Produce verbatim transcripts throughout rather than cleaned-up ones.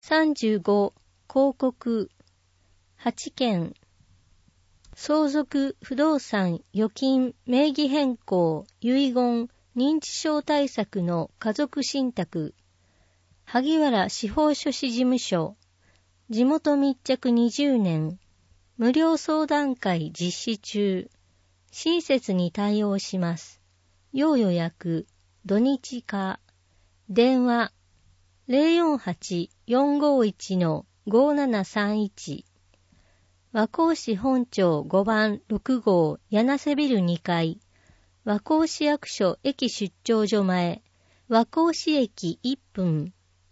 さんじゅうご、広告。はち件。相続、不動産、預金、名義変更、遺言、認知症対策の家族信託。萩原司法書士事務所。地元密着にじゅうねん。無料相談会実施中。親切に対応します。要予約、土日か。電話、ゼロよんはち よんごいち ごななさんいち。和光市本町ごばんろく号柳瀬ビルにかい。和光市役所駅出張所前。和光市駅いっぷん。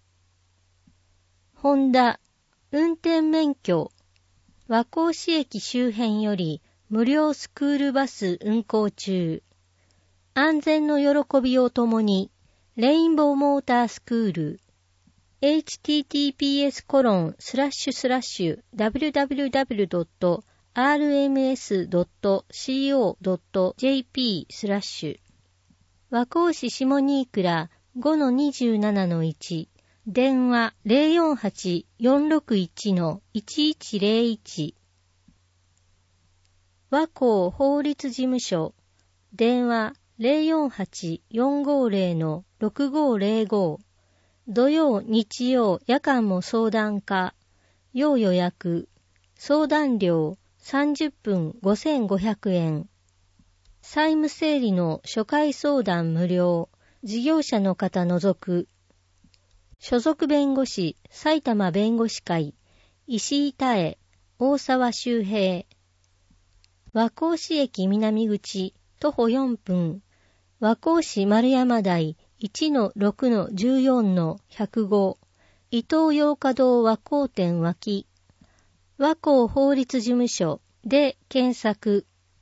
ホンダ、運転免許。和光市駅周辺より無料スクールバス運行中。安全の喜びをともに、レインボーモータースクール。エイチティーティーピーエスコロンスラッシュスラッシュダブリュダブリュダブリュドットアールエムエスドットコードットジェーピー スラッシュ和光市下新倉 ごのにじゅうななのいち。電話 ゼロよんはち よんろくいち いちいちゼロいち。和光法律事務所。電話 ゼロよんはち よんごゼロ ろくごゼロご。土曜、日曜、夜間も相談可。要予約。相談料さんじゅっぷんごせんごひゃくえん。債務整理の初回相談無料。事業者の方除く。所属弁護士、埼玉弁護士会。石井多江、大沢周平。和光市駅南口、徒歩よんぷん。和光市丸山台、いちのろくのじゅうよんのひゃくご。伊東洋華堂和光店脇。和光法律事務所で検索。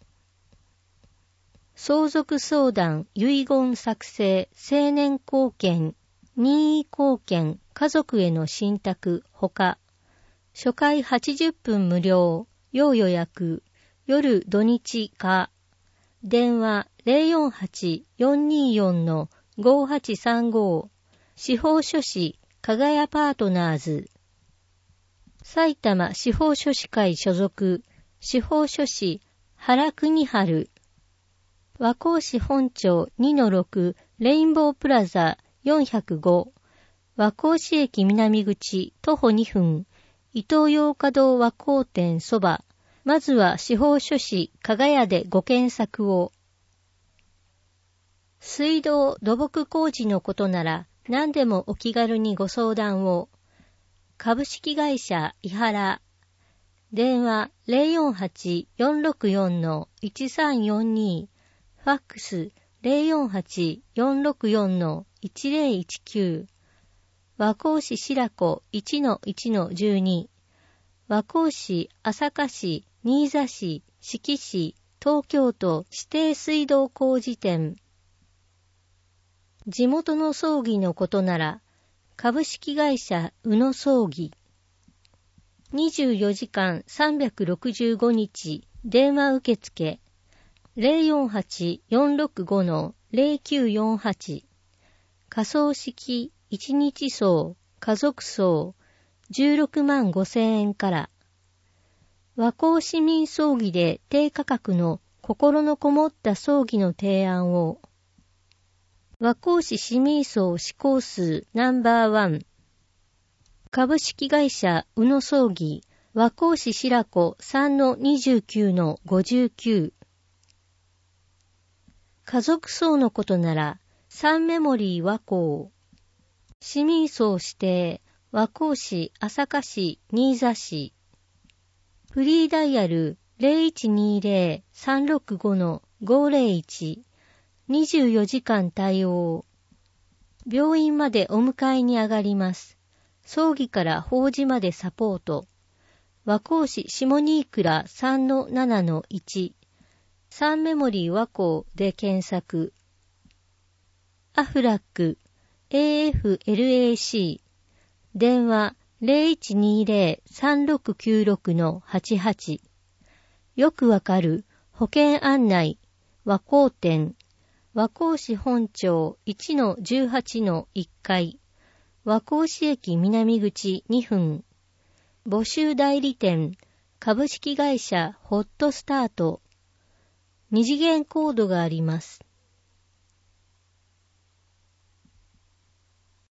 相続相談、遺言作成、成年後見、任意後見、家族への信託、ほか。初回はちじゅっぷん無料、要予約、夜土日か。電話 ゼロよんはち よんによん ごはちさんご。司法書士、かがやパートナーズ。埼玉司法書士会所属、司法書士、原国春。和光市本町 にのろく レインボープラザよんひゃくご。和光市駅南口徒歩にふん。伊東洋華堂和光店そば。まずは司法書士、かがやでご検索を。水道土木工事のことなら何でもお気軽にご相談を。株式会社伊原。電話 ゼロよんはち よんろくよん いちさんよんに。ファックス ゼロよんはち よんろくよん いちゼロいちきゅう。和光市白子 いちのいちのじゅうに。和光市朝霞市新座市志木市東京都指定水道工事店。地元の葬儀のことなら、株式会社宇野葬儀。にじゅうよじかんさんびゃくろくじゅうごにち電話受付。ゼロよんはち よんろくご ゼロきゅうよんはち。仮葬式一日葬、家族葬、じゅうろくまんごせんえんから。和光市民葬儀で低価格の心のこもった葬儀の提案を。和光市市民葬施行数ナンバーワン。株式会社宇野葬儀和光市白子 さんのにじゅうきゅうのごじゅうきゅう。家族葬のことならサンメモリー和光。市民葬指定和光市朝霞市新座市。フリーダイヤル ゼロいちにゼロ さんろくご ごゼロいち。にじゅうよじかん対応。病院までお迎えに上がります。葬儀から法事までサポート。和光市下新倉 さんのななのいち。サンメモリー和光で検索。アフラック エーエフエルエーシー。電話 ゼロいちにゼロ さんろくきゅうろく はちはち。よくわかる保険案内和光店。和光市本町 いちのじゅうはちのいっかい。 和光市駅南口にふん。募集代理店、株式会社ホットスタート。二次元コードがあります。